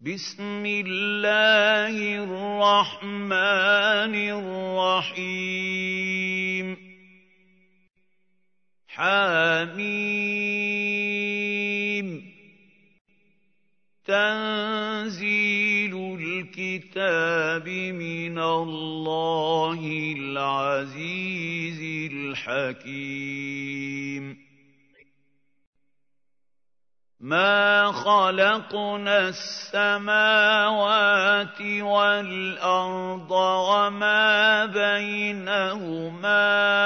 بسم الله الرحمن الرحيم حميم تنزيل الكتاب من الله العزيز الحكيم ما خلقنا السماوات والأرض وما بينهما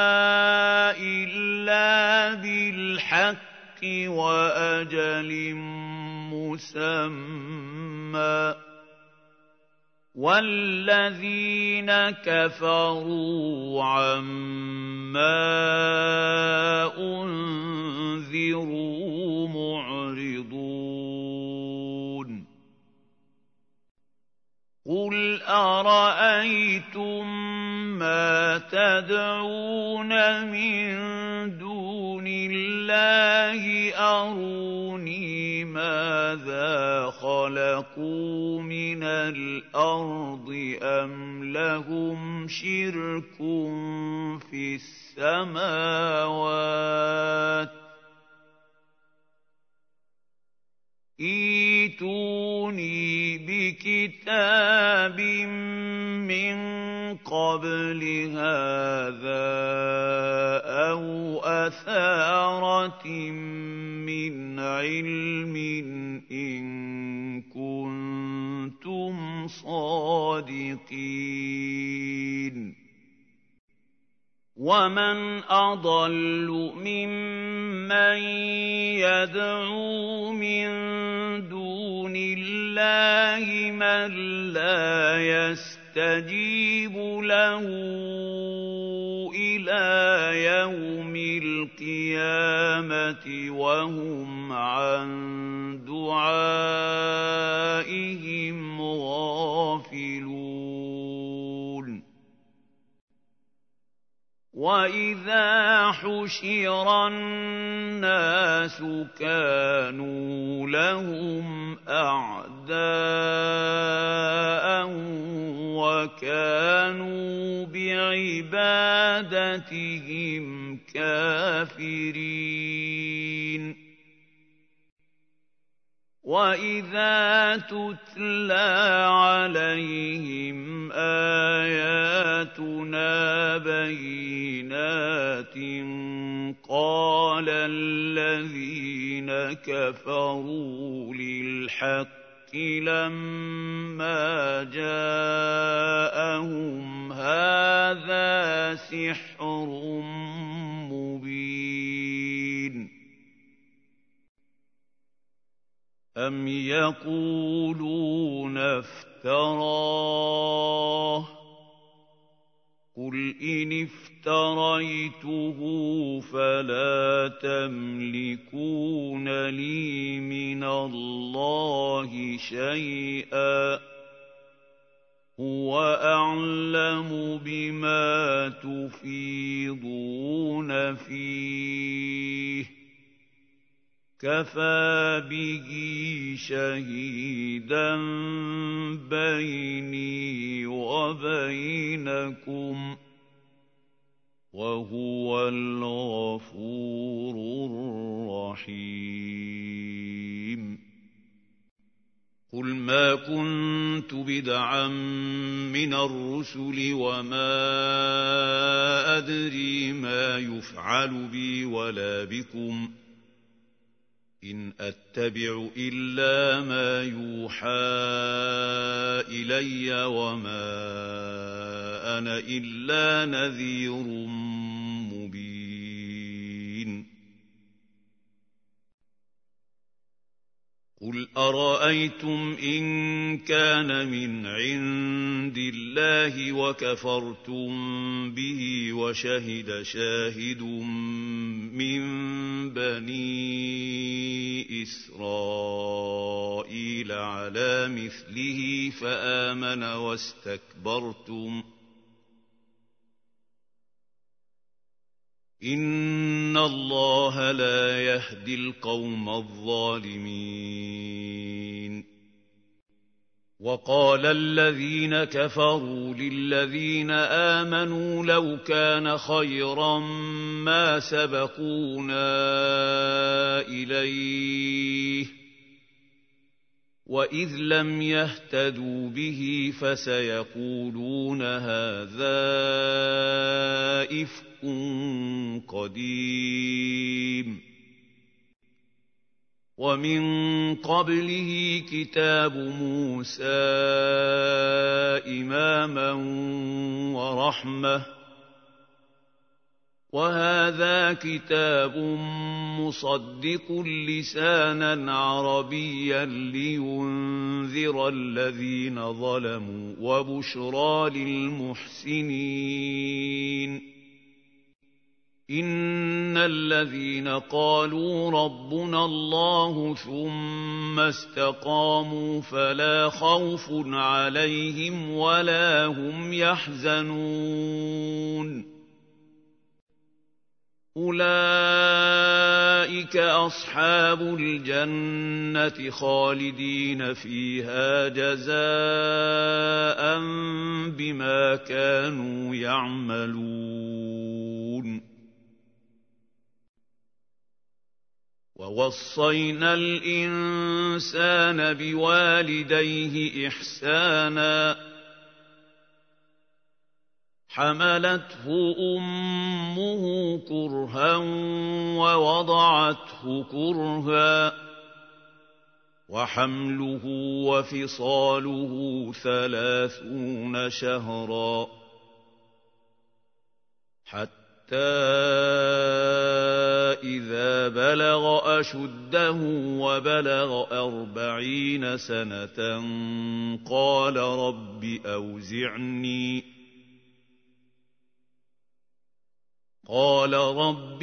إلا بالحق وأجل مسمى والذين كفروا عما أنذروا معرضون قل أرأيتم ما تدعون من دون الله أروني ماذا خلقوا من الأرض أم لهم شرك في السماوات ائتوني بكتاب من قبل هذا أو أثارة من علم إن كنتم صادقين ومن أضل ممن يدعو من دون الله من لا يستجيب له إلى يوم القيامة وهم عن دعائهم غافلون وَإِذَا حُشِرَ النَّاسُ كَانُوا لَهُمْ أَعْدَاءً وَكَانُوا بِعِبَادَتِهِمْ كَافِرِينَ وَإِذَا تُتْلَىٰ عَلَيْهِمْ آيَاتُنَا بَيِّنَاتٍ قَالَ الَّذِينَ كَفَرُوا لِلْحَقِّ لَمَّا جَاءَهُمْ هَٰذَا سِحْرٌ مُّبِينٌ أَمْ يَقُولُونَ افْتَرَاهُ ۖ قُلْ إِنِ افْتَرَيْتُهُ فَلَا تَمْلِكُونَ لِي مِنَ اللَّهِ شَيْئًا ۖ هُوَ أَعْلَمُ بِمَا تُفِيضُونَ فِيهِ كَفَىٰ بِهِ شَهِيدًا بَيْنِي وَبَيْنَكُمْ ۖ وَهُوَ الْغَفُورُ الرَّحِيمُ قُلْ مَا كُنتُ بِدْعًا مِّنَ الرُّسُلِ وَمَا أَدْرِي مَا يُفْعَلُ بِي وَلَا بِكُمْ ۖ إِنْ أَتَّبِعُ إِلَّا مَا يُوحَىٰ إِلَيَّ وَمَا أَنَا إِلَّا نَذِيرٌ مُّبِينٌ قُلْ أَرَأَيْتُمْ إِن كَانَ مِنْ عِندِ اللَّهِ وَكَفَرْتُم بِهِ وَشَهِدَ شَاهِدٌ مِّن بَنِي إِسْرَائِيلَ عَلَىٰ مِثْلِهِ فَآمَنَ وَاسْتَكْبَرْتُمْ إِنَّ اللَّهَ لَا يَهْدِي الْقَوْمَ الظَّالِمِينَ وقال الذين كفروا للذين آمنوا لو كان خيرا ما سبقونا إليه وإذ لم يهتدوا به فسيقولون هذا إفك قديم ومن قبله كتاب موسى إماما ورحمة وهذا كتاب مصدق لسانا عربيا لينذر الذين ظلموا وبشرى للمحسنين إن الذين قالوا ربنا الله ثم استقاموا فلا خوف عليهم ولا هم يحزنون أولئك أصحاب الجنة خالدين فيها جزاء بما كانوا يعملون ووصينا الإنسان بوالديه إحسانا حملته أمه كرها ووضعته كرها وحمله وفصاله 30 شهرا حتى إذا بلغ أشده وبلغ 40 سنة قال رب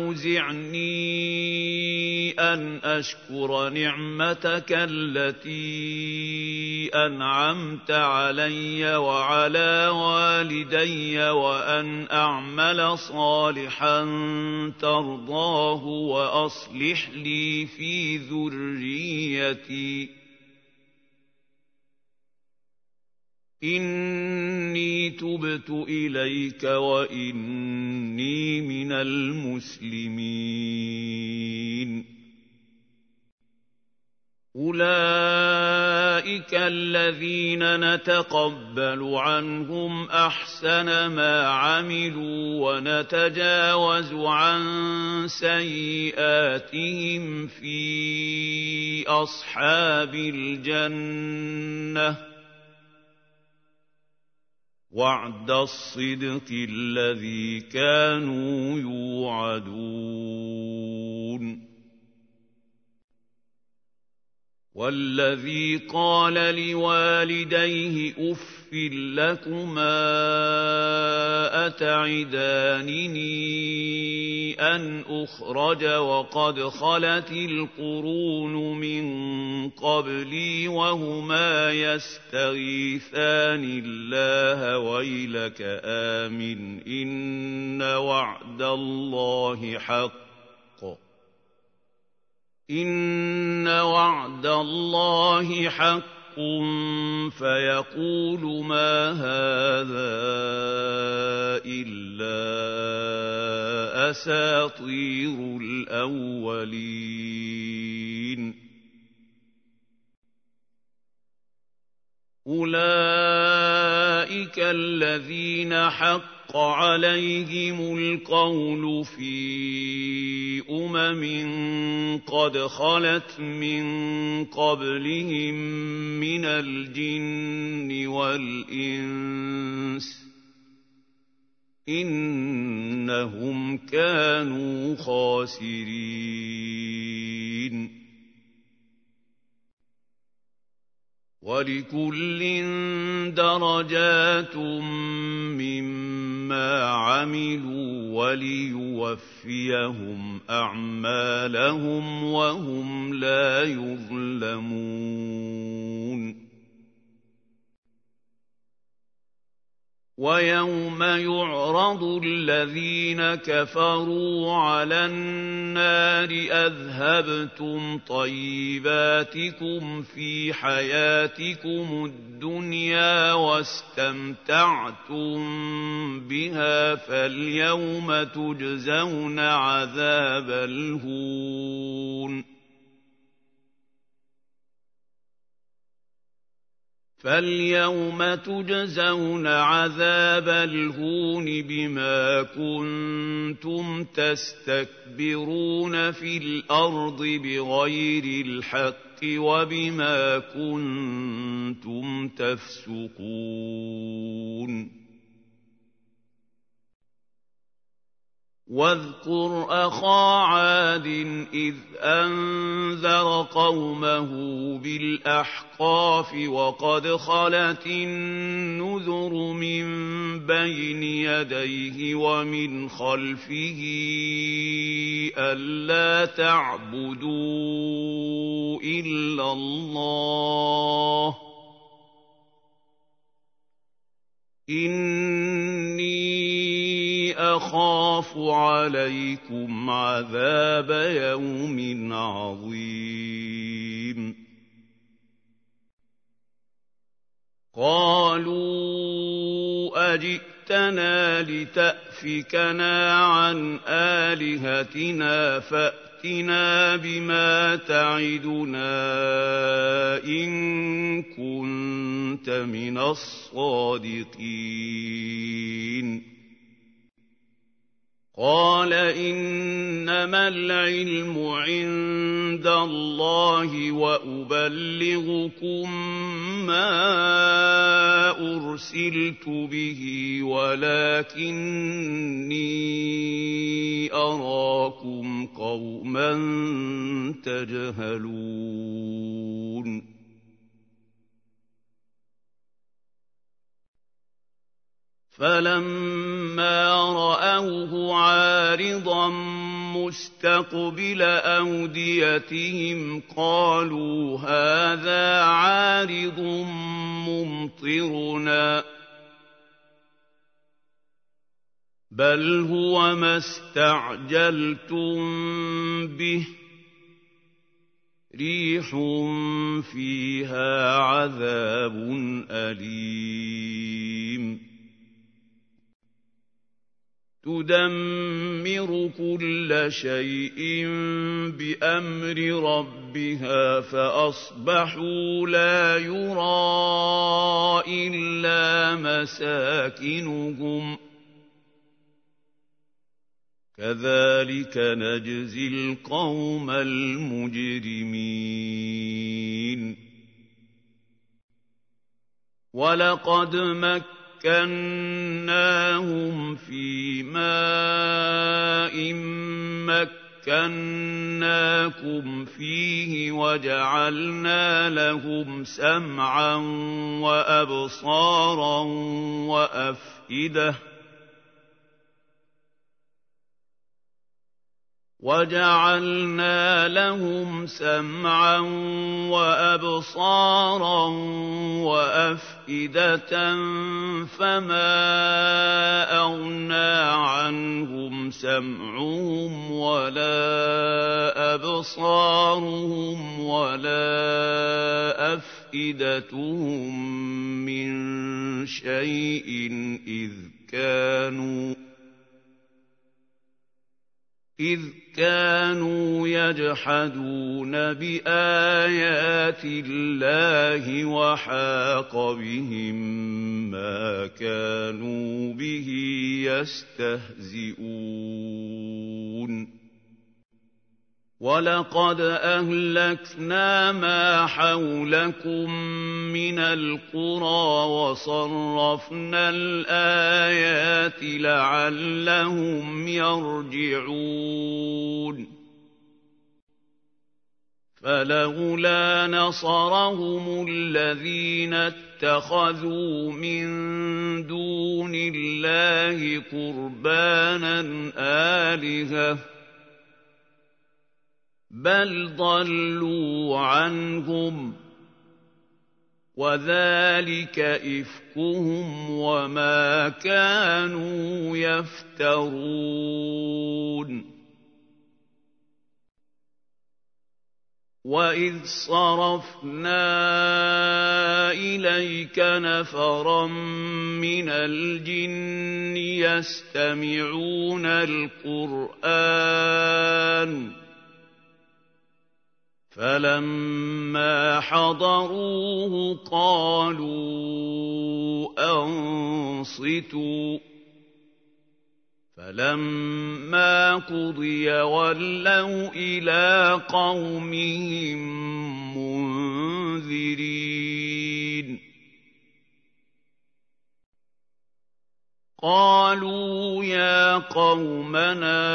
أوزعني أن أشكر نعمتك التي أنعمت علي وعلى والدي وأن أعمل صالحا ترضاه وأصلح لي في ذريتي إني تبت إليك وإني من المسلمين أولئك الذين نتقبل عنهم أحسن ما عملوا ونتجاوز عن سيئاتهم في أصحاب الجنة وعد الصدق الذي كانوا يوعدون والذي قال لوالديه أف لكما أتعدانني أن أخرج وقد خلت القرون من قبلي وهما يستغيثان الله ويلك آمن إن وعد الله حق إن وعد الله حق فيقول ما هذا إلا أساطير الأولين أولئك الذين حق عليهم القول في قد خلت من قبلهم من الجن والإنس إنهم كانوا خاسرين ولكل درجات مما عملوا وليوفيهم أعمالهم وهم لا يظلمون وَيَوْمَ يُعْرَضُ الَّذِينَ كَفَرُوا عَلَى النَّارِ أَذْهَبْتُمْ طَيِّبَاتِكُمْ فِي حَيَاتِكُمُ الدُّنْيَا وَاسْتَمْتَعْتُم بِهَا فَالْيَوْمَ تُجْزَوْنَ عَذَابَ الْهُونِ بِمَا كُنتُمْ تَسْتَكْبِرُونَ فِي الْأَرْضِ بِغَيْرِ الْحَقِّ وَبِمَا كُنتُمْ تَفْسُقُونَ وَاذْكُرْ أَخَا عَادٍ إِذْ أَنذَرَ قَوْمَهُ بِالْأَحْقَافِ وَقَدْ خَلَتِ النُّذُرُ مِن بَيْنِ يَدَيْهِ وَمِنْ خَلْفِهِ أَلَّا تَعْبُدُوا إِلَّا اللَّهَ إِنِّي أَخَافُ عَلَيْكُمْ عَذَابَ يَوْمٍ عَظِيمٍ قَالُوا أَجِئْتَنَا لِتَأْفِكَنَا عَنْ آلِهَتِنَا فَأْتِنَا بِمَا تَعِدُنَا إِن كُنتَ مِنَ الصَّادِقِينَ قَالَ إِنَّمَا الْعِلْمُ عِندَ اللَّهِ وَأُبَلِّغُكُم مَّا أُرْسِلْتُ بِهِ وَلَٰكِنِّي أَرَاكُمْ قَوْمًا تَجْهَلُونَ فَلَمَّا رَأَوْهُ عَارِضًا مُّسْتَقْبِلَ أَوْدِيَتِهِمْ قَالُوا هَٰذَا عَارِضٌ مُّمْطِرُنَا بَلْ هُوَ مَا اسْتَعْجَلْتُم بِهِ رِيحٌ فِيهَا عَذَابٌ أَلِيمٌ تُدَمِّرُ كُلَّ شَيْءٍ بِأَمْرِ رَبِّهَا فَأَصْبَحُوا لَا يُرَىٰ إِلَّا مَسَاكِنُهُمْ ۚ كَذَٰلِكَ نَجْزِي الْقَوْمَ الْمُجْرِمِينَ وَلَقَدْ مَكَّنَّاهُمْ فِي مَاءٍ مَّكَّنَّاكُمْ فِيهِ وَجَعَلْنَا لَهُمْ سَمْعًا وَأَبْصَارًا وَأَفْئِدَةً فَمَا أَغْنَىٰ عَنْهُمْ سَمْعُهُمْ وَلَا أَبْصَارُهُمْ وَلَا أَفْئِدَتُهُم مِّن شَيْءٍ إِذْ كَانُوا يَجْحَدُونَ بِآيَاتِ اللَّهِ وَحَاقَ بِهِم مَّا كَانُوا بِهِ يَسْتَهْزِئُونَ وَلَقَدْ أَهْلَكْنَا مَا حَوْلَكُم مِّنَ الْقُرَىٰ وَصَرَّفْنَا الْآيَاتِ لَعَلَّهُمْ يَرْجِعُونَ فَلَوْلَا نَصَرَهُمُ الَّذِينَ اتَّخَذُوا مِن دُونِ اللَّهِ قُرْبَانًا آلِهَةً بَلْ ضَلُّوا عَنْهُمْ وذلك إفكهم وما كانوا يفترون. وإذ صرفنا إليك نفرا من الجن يستمعون القرآن فلما حضروه قالوا أنصتوا فلما قضي ولوا إلى قومهم منذرين. قالوا يا قومنا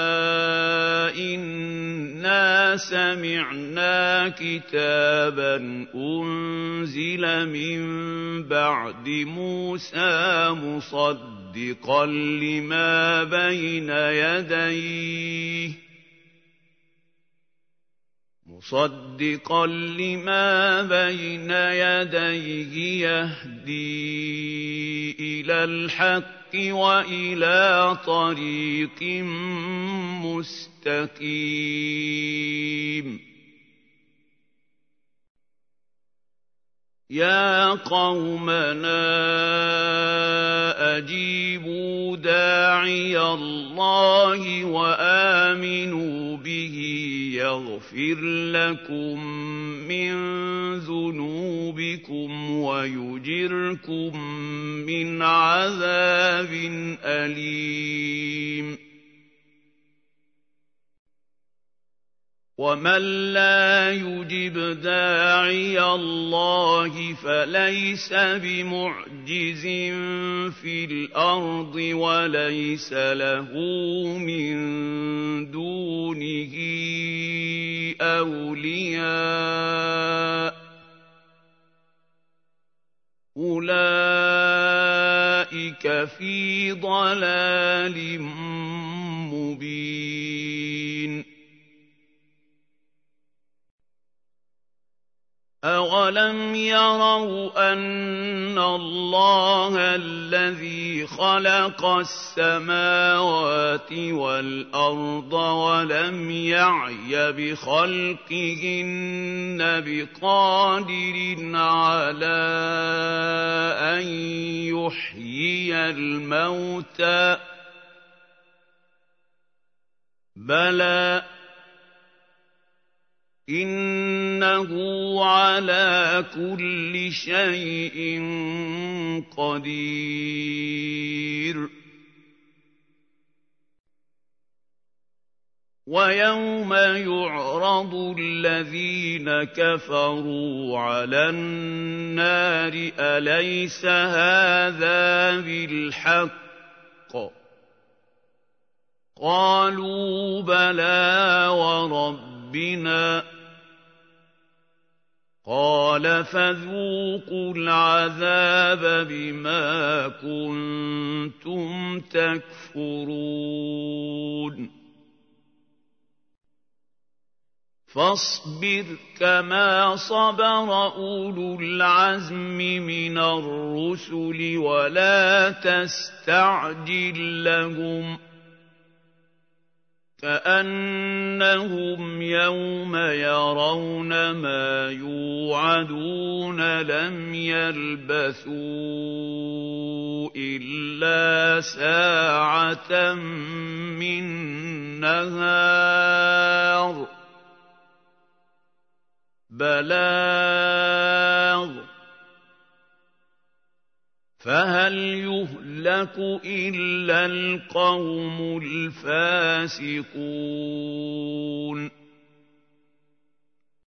إنا سمعنا كتابا أنزل من بعد موسى مصدقا لما بين يديه يهدي إلى الحق وإلى طريق مستقيم. يا قومنا أجيبوا داعي الله وآمنوا به يغفر لكم من ذنوبكم ويجركم من عذاب أليم. ومن لا يجب داعي الله فليس بمعجز في الأرض وليس له من دونه أولياء أولئك في ضلال مبين. أَوَلَمْ يَرَوْا أَنَّ اللَّهَ الَّذِي خَلَقَ السَّمَاوَاتِ وَالْأَرْضَ وَلَمْ يَعْيَ بِخَلْقِهِنَّ بِقَادِرٍ عَلَىٰ أَن يُحْيِيَ الْمَوْتَىٰ ۚ بَلَىٰ إِنَّهُ عَلَىٰ كُلِّ شَيْءٍ قَدِيرٌ. وَيَوْمَ يُعْرَضُ الَّذِينَ كَفَرُوا عَلَى النَّارِ أَلَيْسَ هَٰذَا بِالْحَقِّ ۖ قَالُوا بَلَىٰ وَرَبِّنَا ۚ قَالَ فَذُوقُوا الْعَذَابَ بِمَا كُنتُمْ تَكْفُرُونَ. فاصبر كما صبر أولو العزم من الرسل ولا تستعجل لهم كأنهم يوم يرون ما يوعدون لم يلبثوا إلا ساعة من نهار بلاغ فهل يهلك إلا القوم الفاسقون